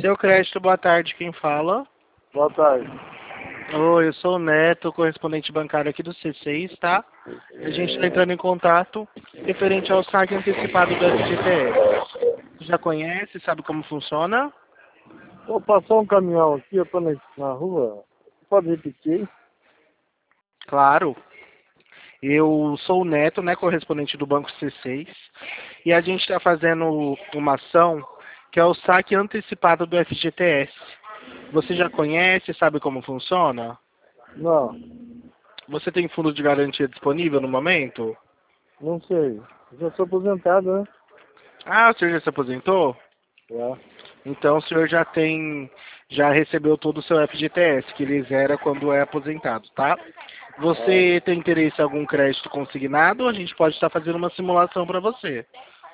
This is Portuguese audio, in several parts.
Seu crédito, boa tarde, quem fala? Boa tarde. Oi, eu sou o Neto, correspondente bancário aqui do C6, tá? A gente está entrando em contato referente ao saque antecipado do FGTS. Você já conhece, sabe como funciona? Pô, passou um caminhão aqui, eu tô na rua. Pode repetir? Claro. Eu sou o Neto, né, correspondente do Banco C6, e a gente está fazendo uma ação que é o saque antecipado do FGTS. Você já conhece, sabe como funciona? Não, Você tem fundo de garantia disponível no momento? não sei. Eu já sou aposentado, né? Ah, o senhor já se aposentou? Já. Então o senhor já recebeu todo o seu FGTS, que ele zera quando é aposentado, tá? Você tem interesse em algum crédito consignado? A gente pode estar fazendo uma simulação para você.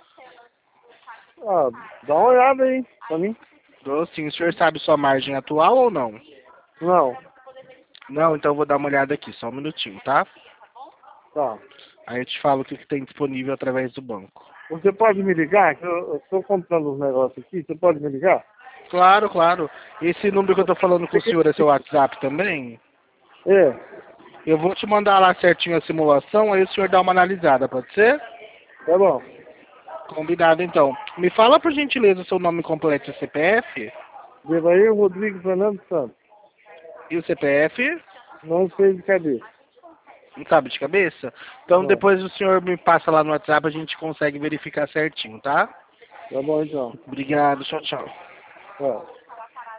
Ah, dá uma olhada aí, pra mim. Então, assim, o senhor sabe sua margem atual ou não? Não, Não, então eu vou dar uma olhada aqui, só um minutinho, tá? tá. Aí eu te falo o que tem disponível através do banco. Você pode me ligar? Que eu estou comprando uns negócios aqui, você pode me ligar? Claro, claro. Esse número que eu tô falando com o senhor é seu WhatsApp também? É, Eu vou te mandar lá certinho a simulação, aí o senhor dá uma analisada, pode ser? tá bom. Combinado, então. Me fala, por gentileza, o seu nome completo e CPF? Devair Rodrigo Fernando Santos. E o CPF? Não sei de cabeça. Não sabe de cabeça? Então Não. depois o senhor me passa lá no WhatsApp, a gente consegue verificar certinho, tá? Tá bom então. Obrigado, tchau, tchau. Tá.